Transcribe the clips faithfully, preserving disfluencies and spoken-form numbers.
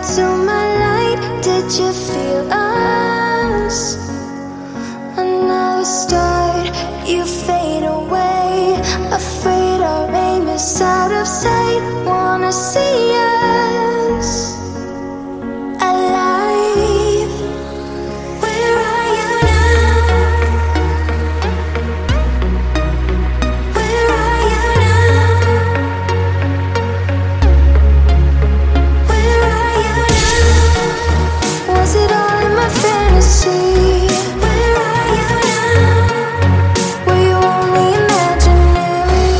to my light. Did you feel us? Another start, you fade away. Afraid our aim is out of sight. Wanna see us alive. Where are you now? Where are you now? Where are you now? Was it all in my fantasy? Where are you now? Were you only imaginary?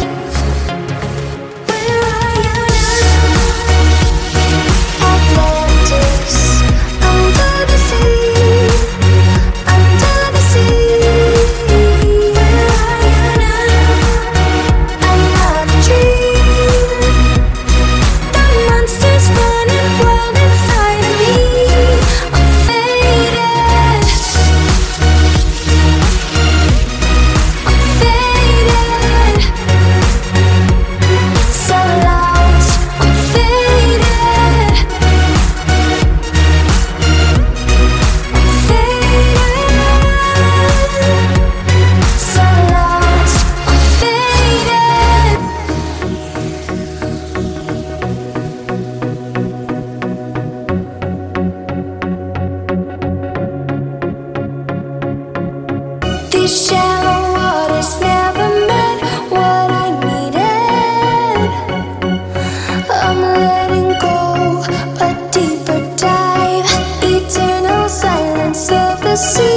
Where are you now? Atlantis, under the sea, under the sea. Where are you now? Another dream. The monsters running wild inside of me. I'm faded. I'm faded. So lost. I'm faded. I'm faded. So lost. I'm faded. These shallow waters never meant what I needed. I'm letting go, a deeper dive, eternal silence of the sea.